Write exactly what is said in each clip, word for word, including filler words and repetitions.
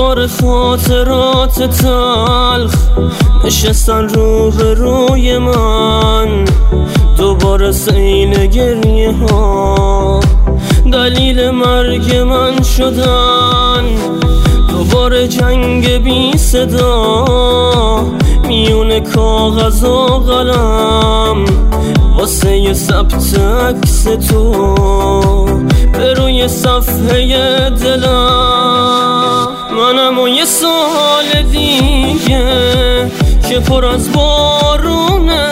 دوباره خاطرات تلخ نشستن رو به روی من، دوباره سیل گریه ها دلیل مرگ من شدن، دوباره جنگ بی صدا میون کاغذ و قلم واسه یه ثبت عکس تو به روی صفحه دلم. منم و یه سال دیگه که پر از بارونه،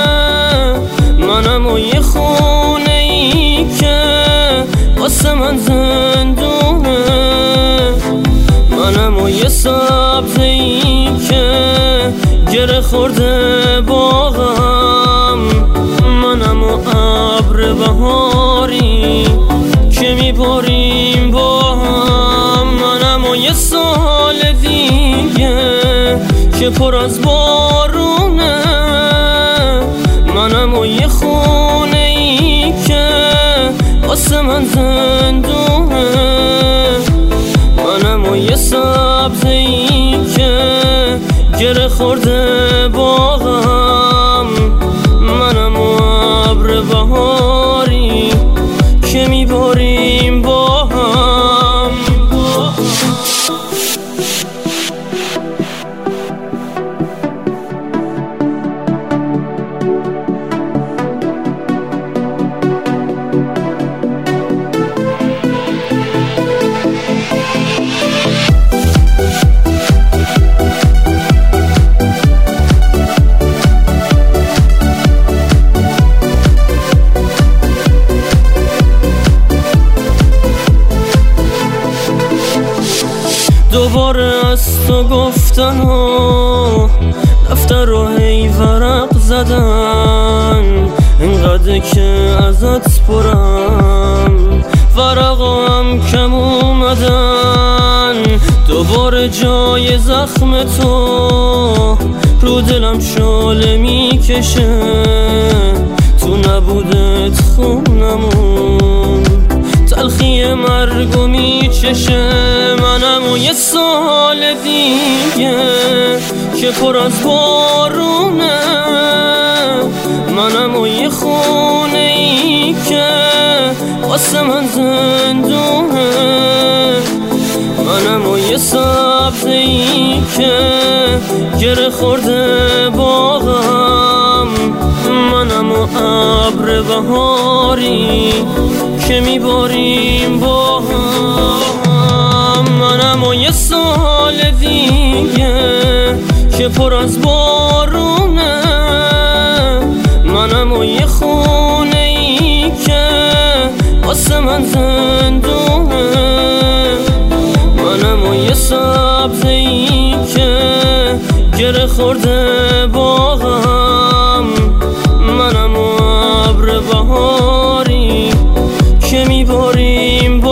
منم و یه خونه ای که واسه من زندونه، منم و یه سبزه ای که گره خورده باغم، منم و ابر بهاری که میباریم با هم. منم و یه سال دیگه که پر از بارونه، منم و یه خونه ای که واسه من زندونه، منم و یه سبزه ای که گره خورده باغم، منم و ابر بهاری که میباریم با هم. دوباره از تو گفتن و دفتر رو هی ورق زدن، اینقدر که ازت پرم ورقا هم کم اومدن، دوباره جای زخم تو رو دلم شعله میکشه، تو نبودت خونمون تلخی مرگو میچشه. منم و یه سال دیگه که پر از بارونه، منم و یه خونه ای که واسه من زندونه، منم و یه سبزه ای که گره خورده باغم، منم و ابر بهاری که میباریم با هم. منم و یه سال دیگه که پر از بارونه، منم و یه خونه ای که واسه من زندونه، منم و یه سبزه ای که گره خورده باغم، منم و ابر بهاری که میباریم با